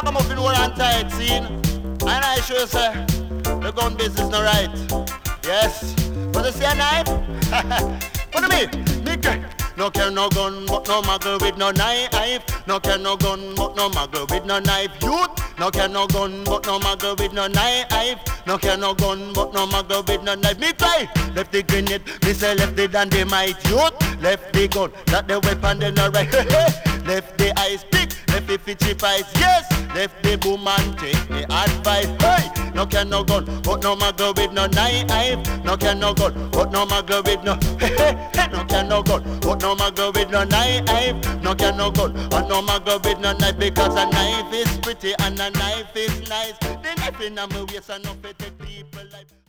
ragamuffin hold on tight, scene. And I sure say, the gun business not right. Yes. But you see a knife? What do you mean? Me girl. No care no gun, but no muggle with no knife. No care no gun, but no muggle with no knife. Youth. No care no gun, but no muggle with no knife. No care no gun, but no muggle with no knife. Me cry. Left the grenade, me say left the dynamite. Youth. Left the gun, that the weapon then alright. Left the ice pick, left the fitchy price. Yes. Left the boom and take the advice. Hey. No care no gun, but no muggle with no knife. No care no gun, but no muggle with no. No care no gun, but no muggle with no knife. No care no gun, but no muggle with no knife. Because a knife is pretty and a knife is nice. The knife in my waist and no fit people like.